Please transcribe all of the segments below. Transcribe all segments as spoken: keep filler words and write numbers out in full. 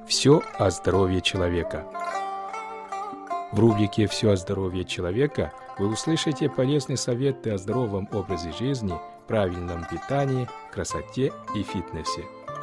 Все о здоровье человека. В рубрике «Все о здоровье человека» вы услышите полезные советы о здоровом образе жизни, правильном питании, красоте и фитнесе.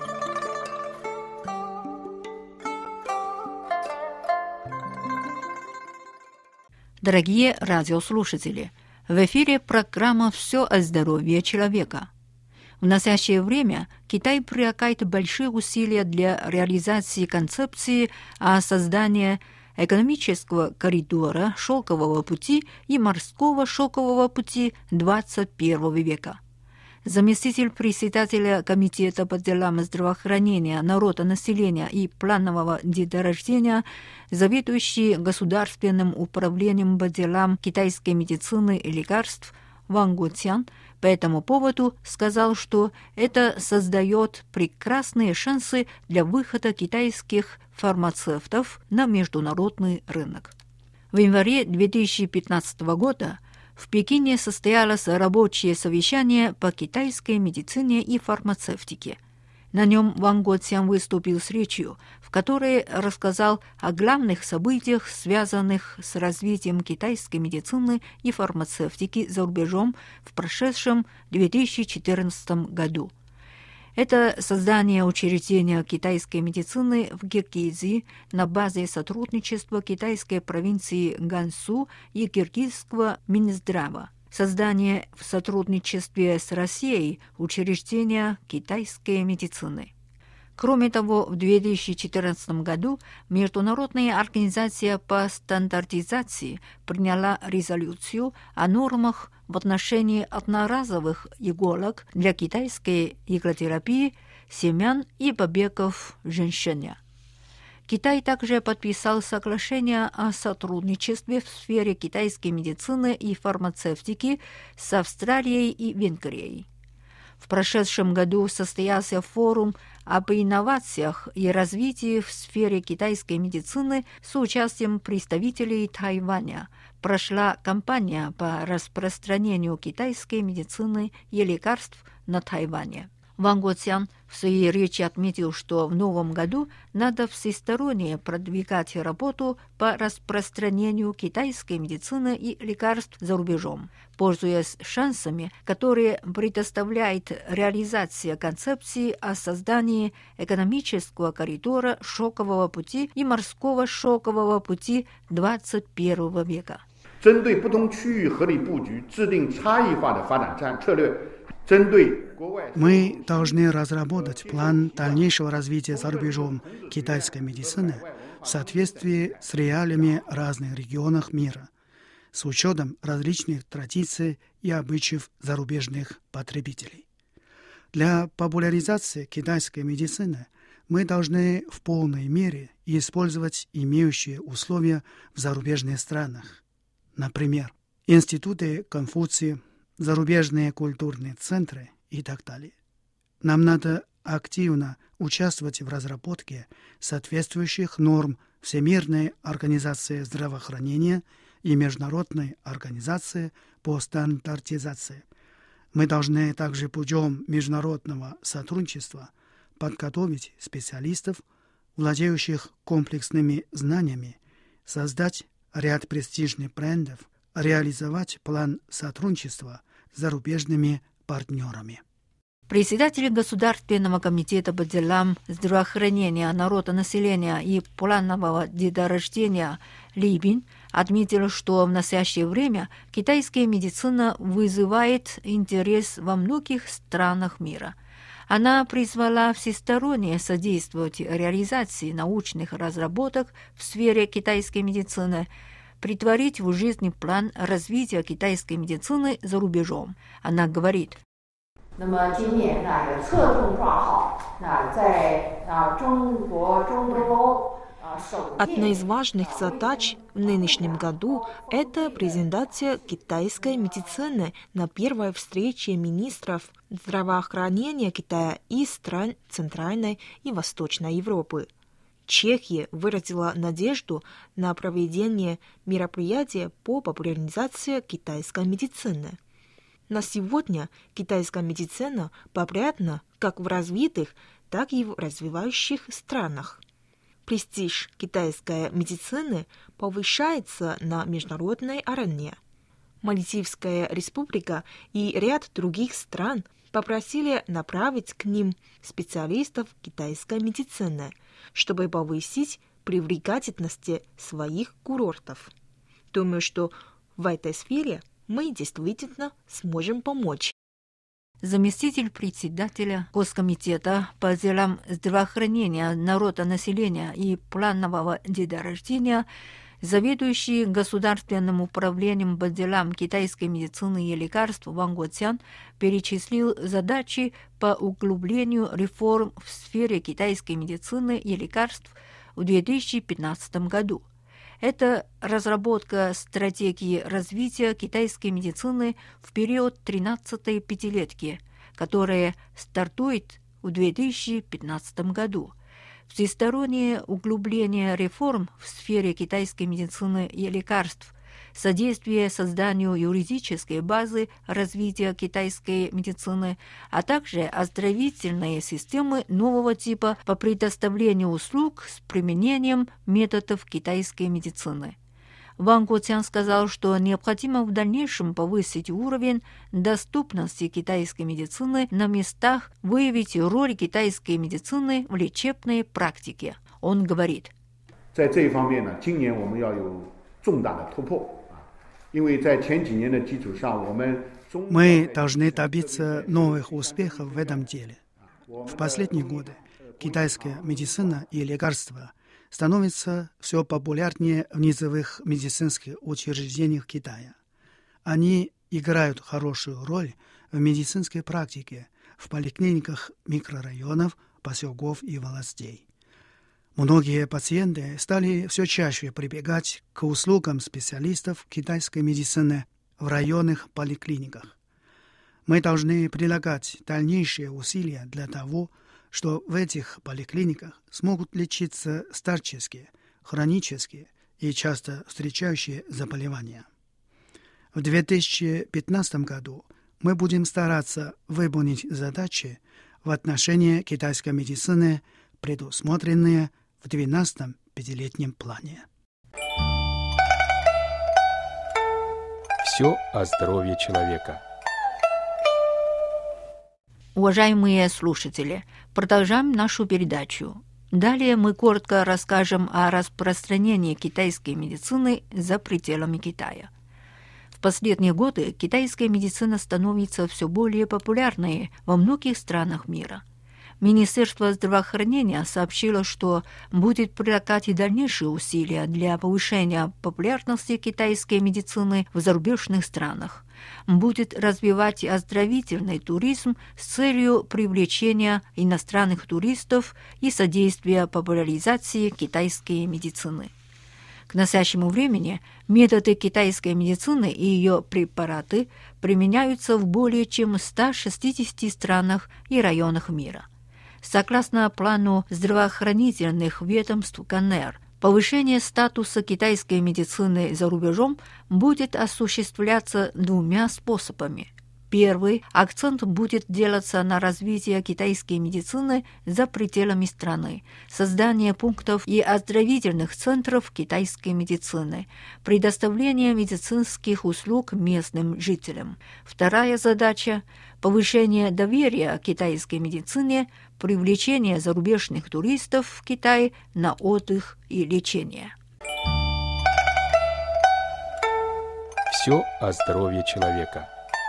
Дорогие радиослушатели, в эфире программа «Все о здоровье человека». В настоящее время Китай прилагает большие усилия для реализации концепции о создании экономического коридора шелкового пути и морского шелкового пути двадцать первого века. Заместитель председателя Комитета по делам здравоохранения, народонаселения и планового деторождения, заведующий Государственным управлением по делам китайской медицины и лекарств Ван Гуцян по этому поводу сказал, что это создает прекрасные шансы для выхода китайских фармацевтов на международный рынок. В январе две тысячи пятнадцатого года в Пекине состоялось рабочее совещание по китайской медицине и фармацевтике. На нем Ван Гуцян выступил с речью, в которой рассказал о главных событиях, связанных с развитием китайской медицины и фармацевтики за рубежом в прошедшем две тысячи четырнадцатом году. Это создание учреждения китайской медицины в Киргизии на базе сотрудничества китайской провинции Гансу и киргизского Минздрава. Создание в сотрудничестве с Россией учреждения китайской медицины. Кроме того, в две тысячи четырнадцатом году Международная организация по стандартизации приняла резолюцию о нормах в отношении одноразовых иголок для китайской иглотерапии семян и побегов женщины. Китай также подписал соглашение о сотрудничестве в сфере китайской медицины и фармацевтики с Австралией и Венгрией. В прошедшем году состоялся форум об инновациях и развитии в сфере китайской медицины с участием представителей Тайваня. Прошла кампания по распространению китайской медицины и лекарств на Тайване. Ван Гуцян в своей речи отметил, что в новом году надо всесторонне продвигать работу по распространению китайской медицины и лекарств за рубежом, пользуясь шансами, которые предоставляет реализация концепции о создании экономического коридора шелкового пути и морского шелкового пути двадцать первого века. 针对不同区域合理布局，制定差异化的发展战策略。 Мы должны разработать план дальнейшего развития за рубежом китайской медицины в соответствии с реалиями разных регионов мира, с учетом различных традиций и обычаев зарубежных потребителей. Для популяризации китайской медицины мы должны в полной мере использовать имеющие условия в зарубежных странах. Например, институты Конфуция, зарубежные культурные центры и так далее. Нам надо активно участвовать в разработке соответствующих норм Всемирной организации здравоохранения и Международной организации по стандартизации. Мы должны также путем международного сотрудничества подготовить специалистов, владеющих комплексными знаниями, создать ряд престижных брендов, реализовать план сотрудничества с зарубежными партнерами. Председатель Государственного комитета по делам здравоохранения, народонаселения и планового деторождения Ли Бин отметил, что в настоящее время китайская медицина вызывает интерес во многих странах мира. Она призвала всесторонне содействовать реализации научных разработок в сфере китайской медицины, притворить в жизнь план развития китайской медицины за рубежом. Она говорит: одна из важных задач в нынешнем году – это презентация китайской медицины на первой встрече министров здравоохранения Китая и стран Центральной и Восточной Европы. Чехия выразила надежду на проведение мероприятия по популяризации китайской медицины. На сегодня китайская медицина популярна как в развитых, так и в развивающих странах. Престиж китайской медицины повышается на международной арене. Мальдивская республика и ряд других стран попросили направить к ним специалистов китайской медицины, чтобы повысить привлекательность своих курортов. Думаю, что в этой сфере мы действительно сможем помочь. Заместитель председателя Госкомитета по делам здравоохранения народонаселения и планового деторождения, заведующий Государственным управлением по делам китайской медицины и лекарств Ван Гуоцян перечислил задачи по углублению реформ в сфере китайской медицины и лекарств в две тысячи пятнадцатом году. Это разработка стратегии развития китайской медицины в период тринадцатой пятилетки, которая стартует в две тысячи пятнадцатом году. Всестороннее углубление реформ в сфере китайской медицины и лекарств, содействие созданию юридической базы развития китайской медицины, а также оздоровительные системы нового типа по предоставлению услуг с применением методов китайской медицины. Ван Гуоцян сказал, что необходимо в дальнейшем повысить уровень доступности китайской медицины на местах, выявить роль китайской медицины в лечебной практике. Он говорит: 在这一方面呢，今年我们要有重大的突破。因为在前几年的基础上，我们 Мы должны добиться новых успехов в этом деле. В последние годы китайская медицина и лекарства становятся все популярнее в низовых медицинских учреждениях Китая. Они играют хорошую роль в медицинской практике, в поликлиниках микрорайонов, поселков и властей. Многие пациенты стали все чаще прибегать к услугам специалистов китайской медицины в районных поликлиниках. Мы должны прилагать дальнейшие усилия для того, что в этих поликлиниках смогут лечиться старческие, хронические и часто встречающие заболевания. В две тысячи пятнадцатом году мы будем стараться выполнить задачи в отношении китайской медицины, предусмотренные в двенадцатом пятилетнем плане. Все о здоровье человека. Уважаемые слушатели, продолжаем нашу передачу. Далее мы коротко расскажем о распространении китайской медицины за пределами Китая. В последние годы китайская медицина становится все более популярной во многих странах мира. Министерство здравоохранения сообщило, что будет прилагать и дальнейшие усилия для повышения популярности китайской медицины в зарубежных странах. Будет развивать оздоровительный туризм с целью привлечения иностранных туристов и содействия популяризации китайской медицины. К настоящему времени методы китайской медицины и ее препараты применяются в более чем ста шестидесяти странах и районах мира. Согласно плану здравоохранительных ведомств КНР, повышение статуса китайской медицины за рубежом будет осуществляться двумя способами. Первый – акцент будет делаться на развитие китайской медицины за пределами страны, создание пунктов и оздоровительных центров китайской медицины, предоставление медицинских услуг местным жителям. Вторая задача – повышение доверия к китайской медицине, привлечение зарубежных туристов в Китай на отдых и лечение. Все о здоровье человека.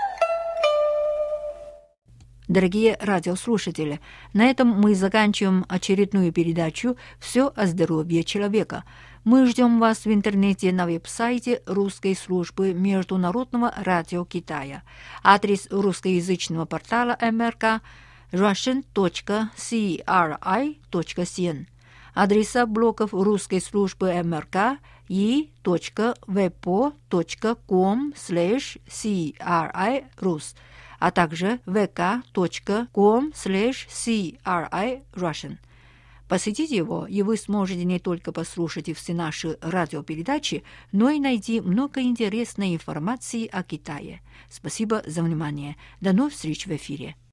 Дорогие радиослушатели, на этом мы заканчиваем очередную передачу «Все о здоровье человека». Мы ждем вас в интернете на веб-сайте русской службы Международного радио Китая. Адрес русскоязычного портала эм эр ка – russian точка кри точка си эн. Адреса блоков русской службы эм эр ка – и точка вепо точка ком слэш кри рус, а также вэ ка точка ком слэш кри russian. Посетите его, и вы сможете не только послушать все наши радиопередачи, но и найти много интересной информации о Китае. Спасибо за внимание. До новых встреч в эфире.